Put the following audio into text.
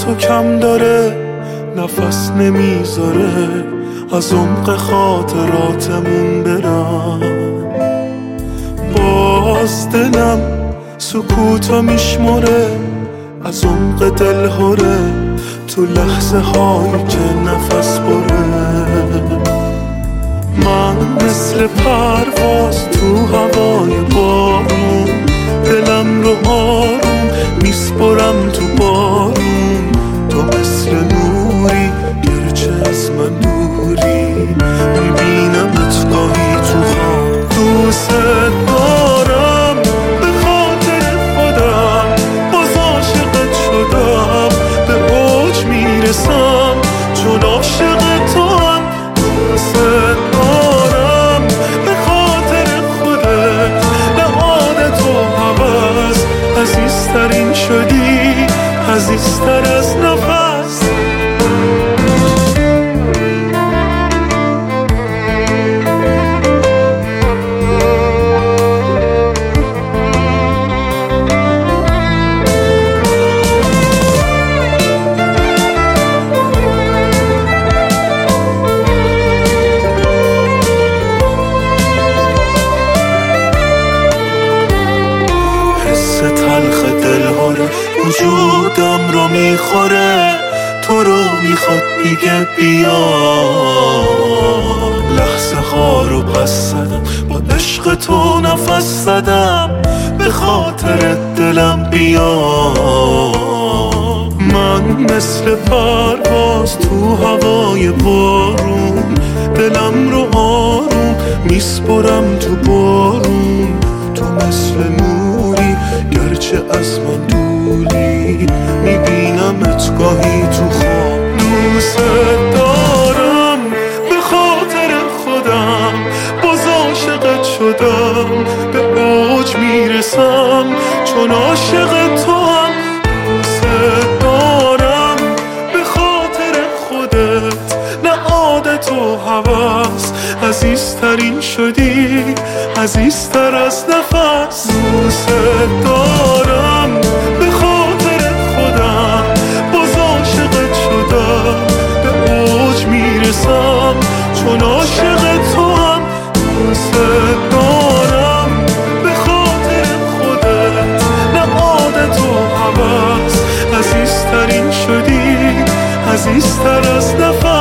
تو کم داره، نفس نمیذاره از عمق خاطراتمون برم. باز دلم سکوتو میشمره، از عمق دل هره تو لحظه هایی که نفس بره. من مثل پرواز تو هوای بارون، دلم رو آروم میسپرم تو بارون. تو مثل نوری گرچه از من دوری، میبینمت گاهی تو خواب. دوست دارم به خاطر خودم، باز عاشقت شدم به اوج میرسم چون عاشق تو هم. دوست دارم به خاطر خودت، نه عادت و هوس. عزیزترین شدی، عزیزتر از نفس. تلخ دلهاره وجودم رو میخوره، تو رو میخواد میگه بیا. لحظه ها رو پس زدم، با عشق تو نفس زدم، به خاطر دلم بیا. من مثل پرواز تو هوای بارون، دلم رو آروم میسپرم تو بارون. تو مثل نوری گرچه از من دوری، میبینمت گاهی تو خواب. دوست دارم به خاطر خودم، باز عاشقت شدم به اوج میرسم چون عاشق تو هم. دوست دارم به خاطر خودت، نه عادت و هوس. عزیزترین شدی، عزیزتر از نفس. دوست دارم به خاطر خودم، باز عاشقت شدم به اوج میرسم چون عاشق تو هم. دوست دارم به خاطر خودت، نه عادت و هوس. عزیزترین شدی، عزیزتر از نفس.